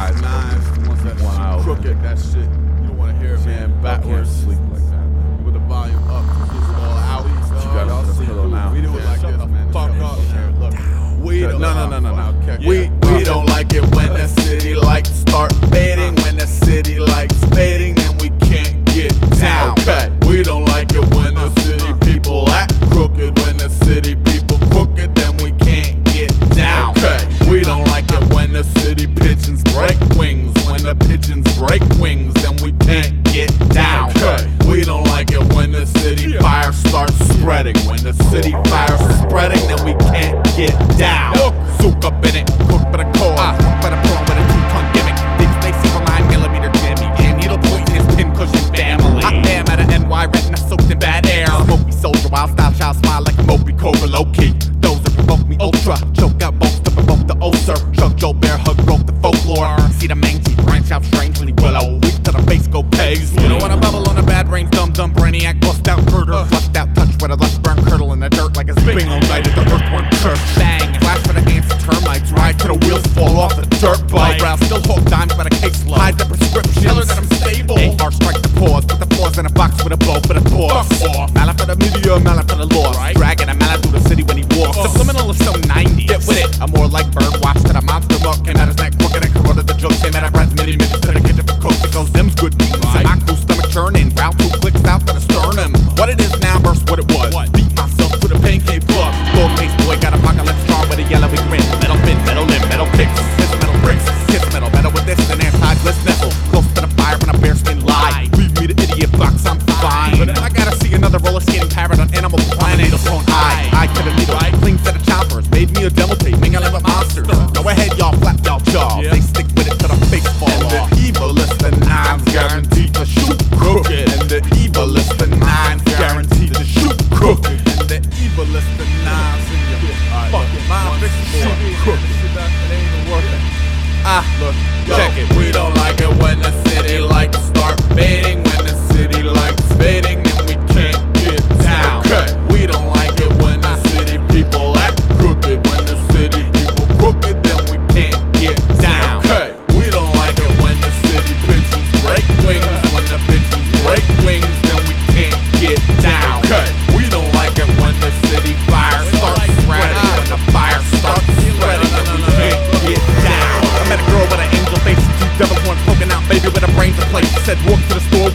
guys nines, the ones that wild. crooked, that shit. You don't want to hear it, man. Backwards. I can't sleep like that, man. With the volume up, this is all out. You got Y'all the see pillow who- now. We do it like Shut this, the man. fuck Shut up, the man. Look, we don't. No. We don't like it when the city lights start fading. When the city lights fading, then we can't get down. Okay. We don't like it when the city people act crooked. When the city people crooked, then we can't get down. Okay. We don't like it when the city pigeons break wings. When the pigeons break wings, then we can't get down. Okay. We don't like it when the city fire starts spreading. When the city fire's spreading, then we can't get down. Soak up in it, cook for the core, cook for the porn with a 2-ton gimmick. Big space single 9mm Jimmy, and needle point in his pincushion family. I am at a NY retina soaked in bad air. Smoky soldier, wild style child, smile like a Moby Cobra low key. Those that provoke me ultra, choke out both to provoke the ulcer. Chuck Joe Bear, hug broke the folklore. See the mangy branch out strangely willow. Weak to the face, go paisley. You don't wanna bubble on a bad brain, dumb brainiac, bust out murder. Flushed out touch with a lush burn curdle in the dirt like a bingo night at the earthworm church. Bang, flash for the ants and termites, ride till the wheels fall off the dirt bike. Brow still hooked, dimes by the case low. Hide the prescription, tell her that I'm stable. AR strike the pause, put the paws in a box with a bow for the pause. Mallet for the media, mallet for the lost. Dragging a mallet through the city when he walks. Subliminal is so 90. Get with it. I'm more like bird watch to the monster muck. Came out his neck crooked and corroded the joke. Came out of breath, mini minutes to the kitchen for cooks. It goes, them's good beats. Right. My cool stomach churning. Route 2 clicks out to the sternum. What it is now versus what it was. Beat myself to the pancake plus. Gold face boy got a apocalypse strong with a yellowy grin. Metal fin, metal limb, metal kicks. Kiss metal bricks. Kiss metal with this and anti-bliss nestle. Close to the fire when a bearskin lie. Leave me the idiot box, I'm fine. But I gotta see another roller skating parrot on Animal Planet. Eye to the needle. Clean set of choppers. Made me a demo tape. Mingling with monsters. Go ahead, y'all, flap y'all jaw. They stick with it till the face fall off. The evil is the nines guaranteed to shoot crooked. And the evil is the nines guaranteed to shoot crooked. And the evil is the nines in your fucking mind. This shit crooked. It ain't even working. Look, check it. We don't like it when the city lights start fading. When the city lights fading, then we can't get down. Okay. We don't like it when the city people act crooked. When the city people crooked, then we can't get down. Okay. We don't like it when the city pigeons break wings. When the pigeons break wings, then we can't get down. Okay. We don't like it when the city fire starts spreading. When the fire starts spreading, then we can't get down. I met a girl with an angel face and 2 devil horns poking out, baby with a brain to play. She said walk to the store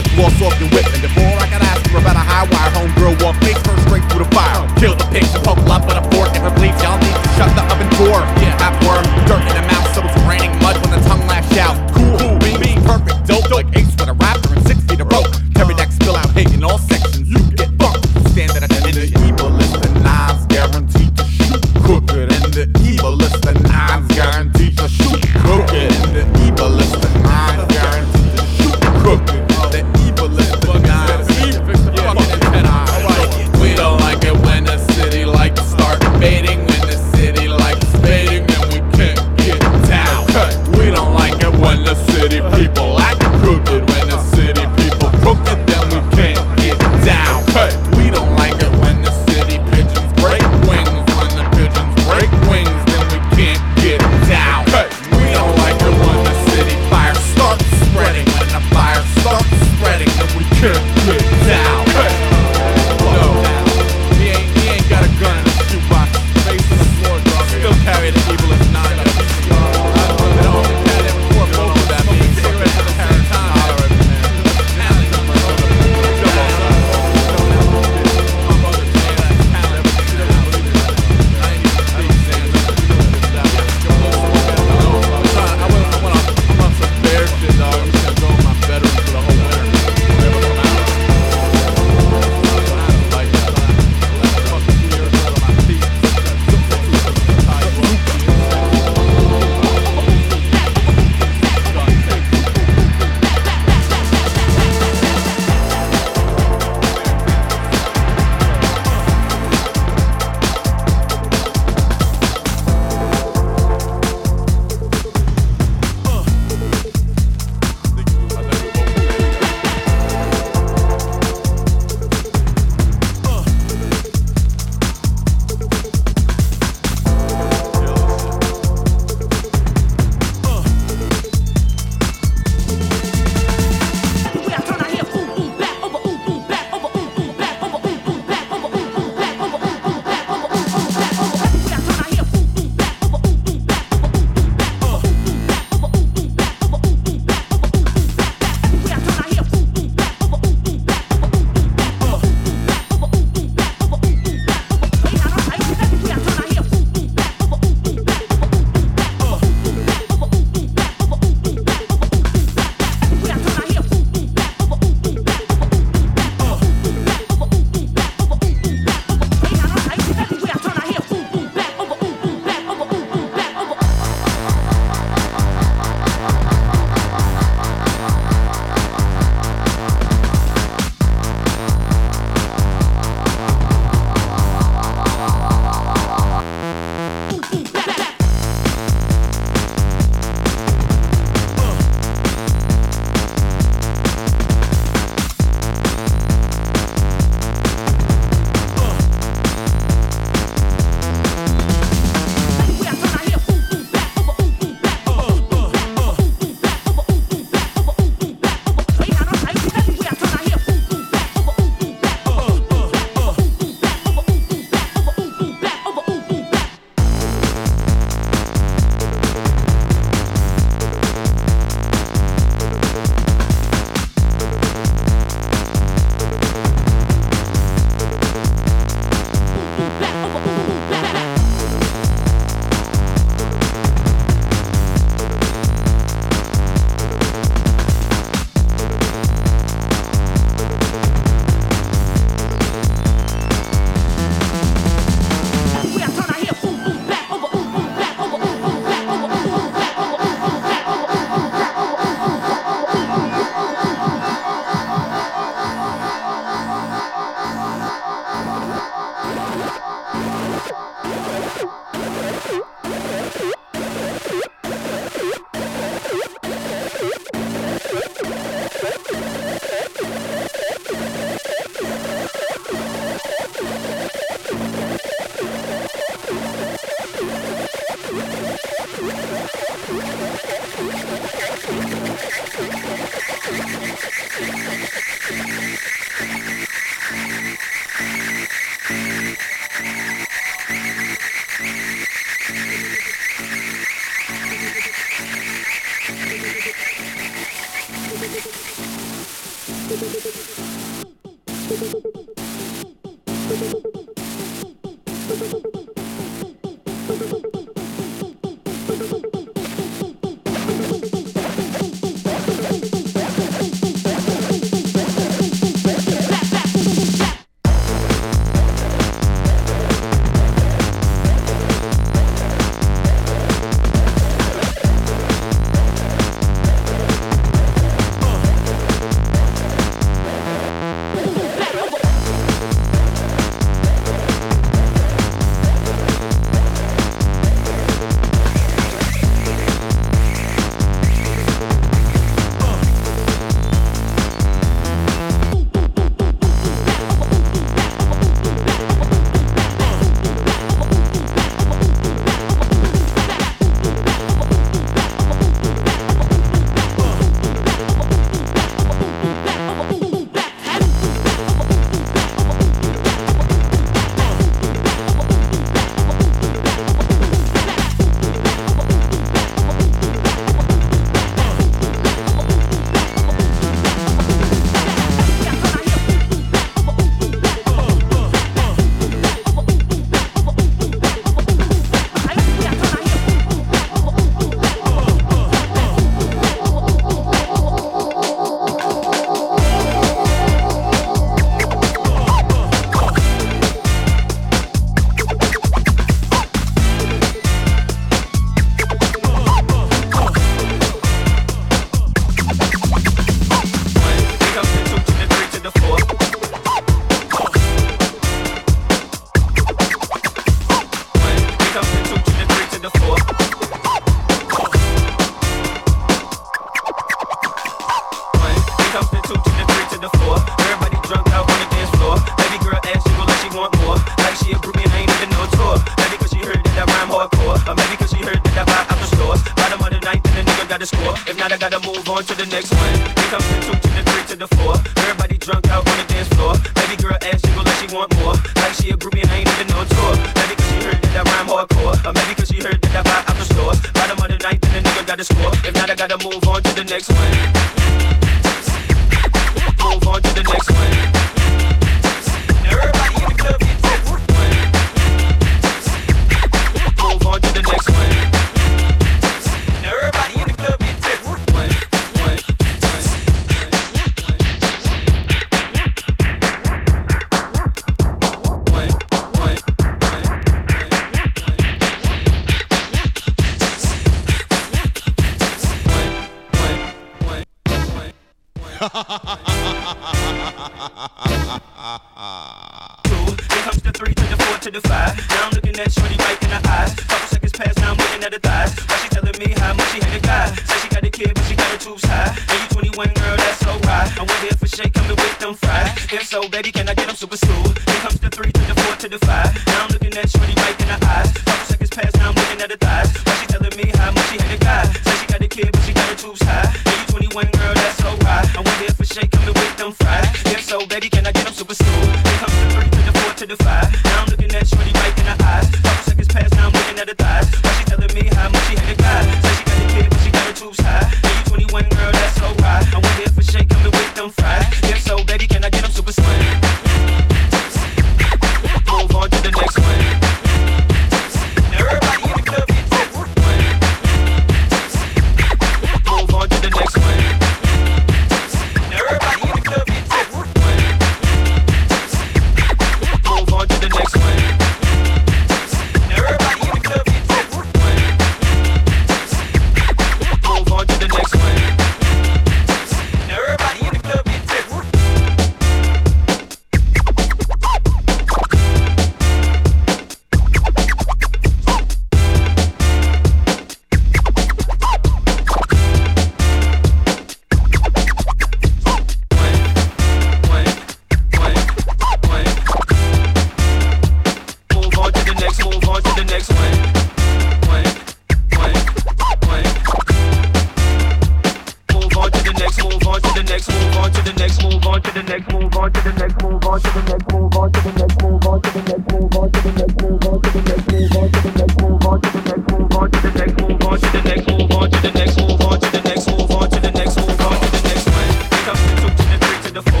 to the 4.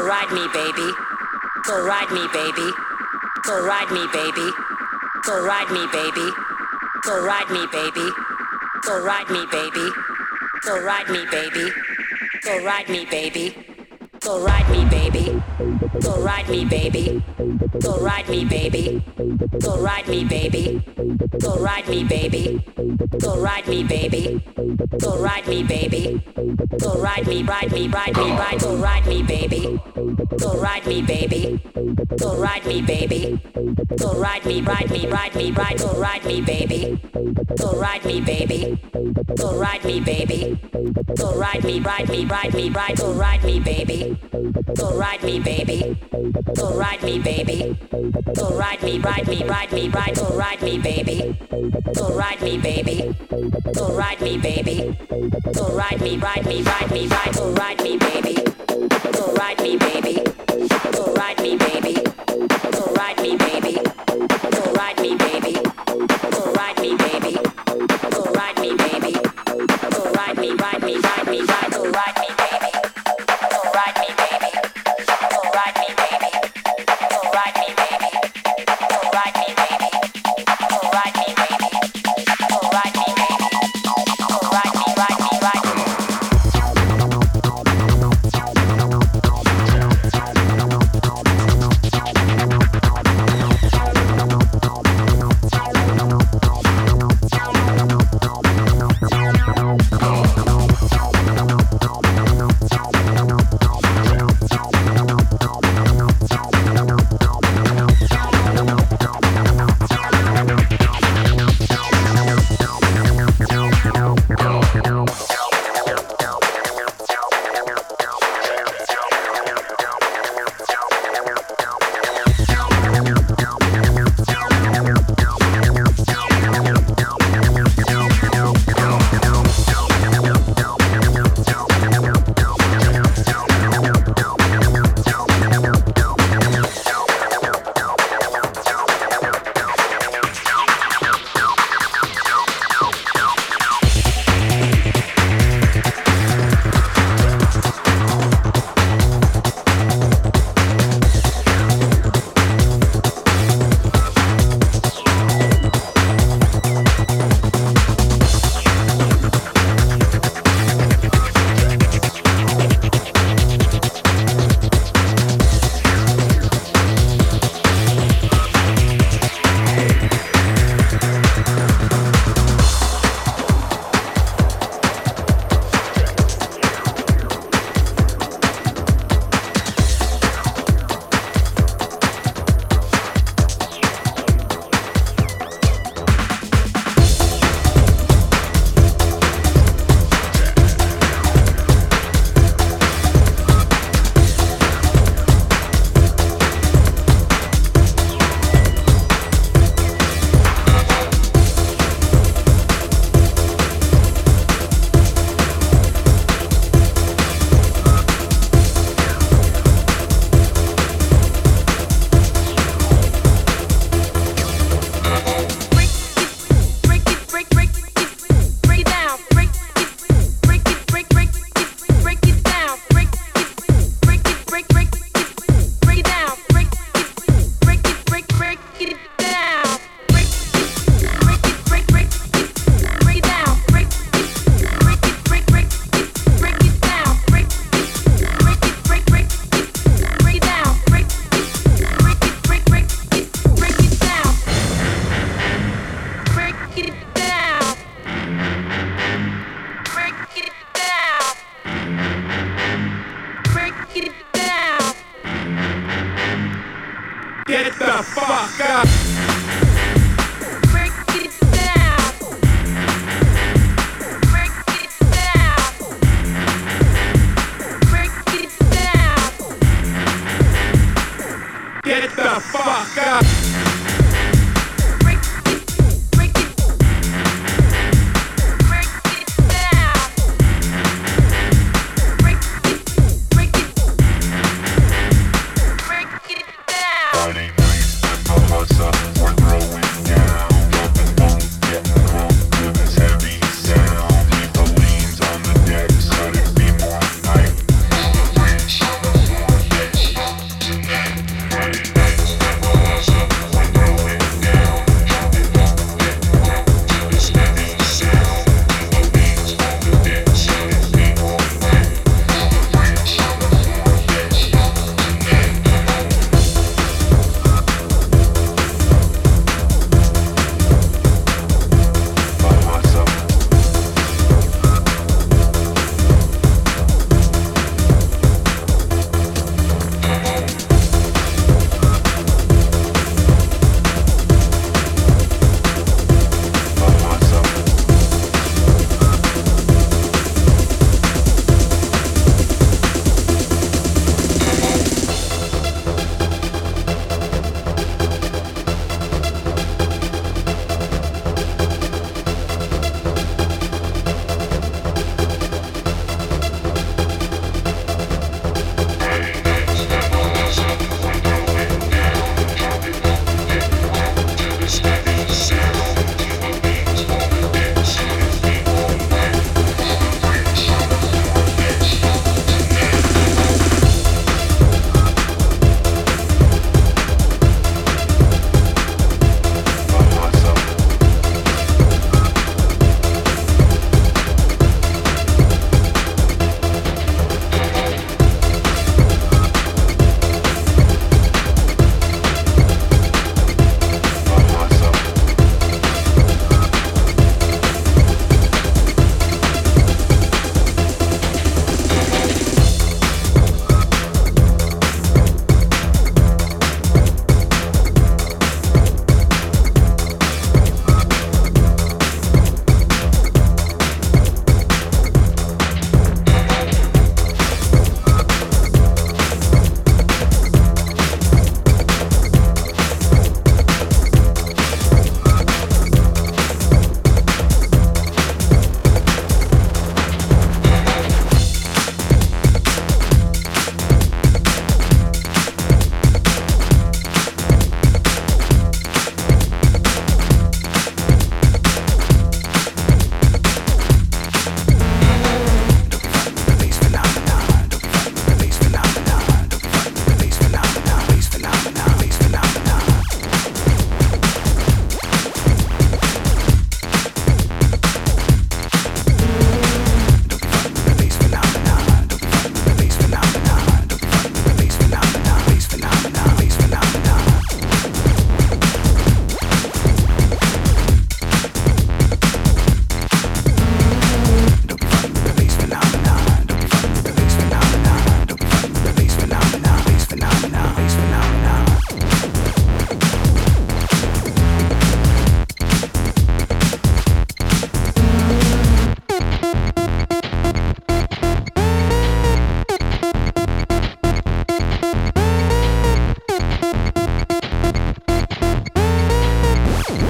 ride me, baby. Go ride me, baby. Go ride me, baby. Go ride me, baby. Go ride me, baby. Go ride me, baby. Go ride me, baby. Go ride me, baby. Go ride me, baby. Go ride me, baby. Go ride me, baby. Go ride me, baby. Go ride me, baby. Go ride me, baby. Go ride me, baby. Go ride me, ride me, ride me, ride. Go ride me, baby. Go ride me, baby. Go ride me, baby. Go ride me, ride me, ride me, ride. Go ride me, baby. Go ride me, baby. Go ride me, baby. Go ride me, ride me, ride me, ride. Go ride me, baby. Go ride me, baby. Go ride me, baby. Go ride me, ride me, ride me, ride. Go ride me, baby. Go ride me, baby. Go ride me, baby. Go ride me, ride me, ride me, ride. Go ride me, baby. Go ride me, baby. Go ride me, baby. Go ride me, baby. Go ride me, baby. Go ride me, baby. Go ride me, baby. Go ride me, ride me, ride me, ride. Go ride me, baby. Go ride me, baby. Go ride me, baby. Go ride me, baby. Go ride me, baby. Go ride me, baby. Go ride me, baby. Go ride me, ride me, ride me.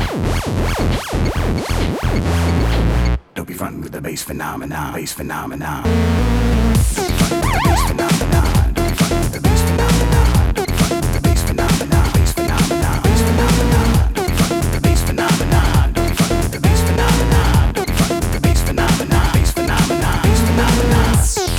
Don't be frontin' with the bass phenomenon, bass phenomenon. Don't be frontin' with the bass phenomenon. Don't be frontin' with the bass phenomenon. Don't be frontin' with the bass phenomenon, bass phenomenon, bass phenomenon. Don't be frontin' with the bass phenomenon. Don't be frontin' with the bass phenomenon. Don't be frontin' with the bass phenomenon, bass phenomenon, bass phenomenon.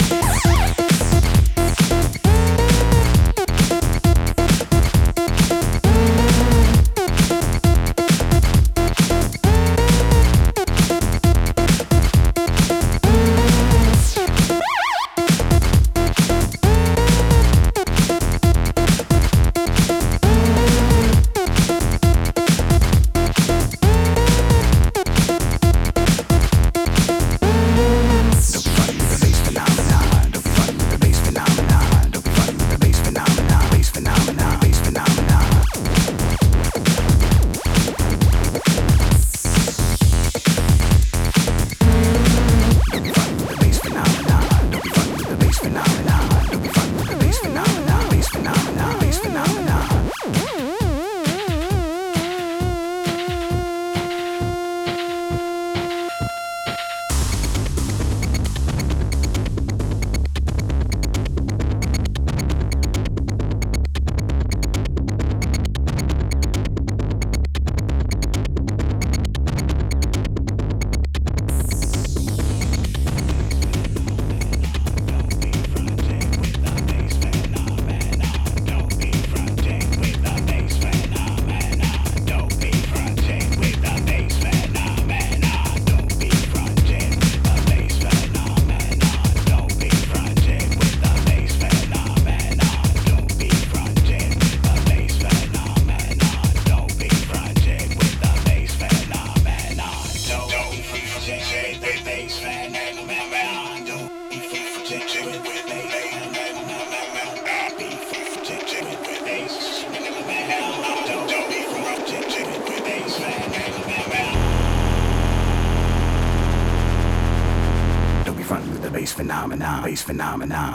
Bass phenomenon, bass phenomenon.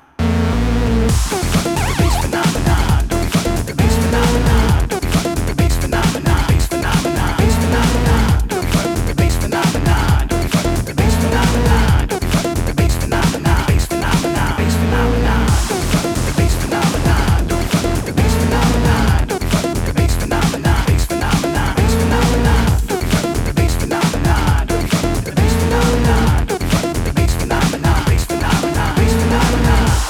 Don't be fucking with the bass phenomenon. Don't be fucking with the bass phenomenon. Don't be fucking with the bass phenomenon, bass phenomenon, bass phenomenon. Don't be fucking with the bass phenomenon. Don't be fucking with the bass phenomenon. Don't be fucking with the bass phenomenon, bass phenomenon, bass phenomenon. Don't be fucking with the bass phenomenon. Don't be fucking with the bass phenomenon. Don't be fucking with the bass phenomenon, bass phenomenon, bass phenomenon. Don't be fucking with the bass phenomenon. Don't be fucking with the bass phenomenon. Don't be fucking with the bass phenomenon. Bass phenomenon, bass phenomenon.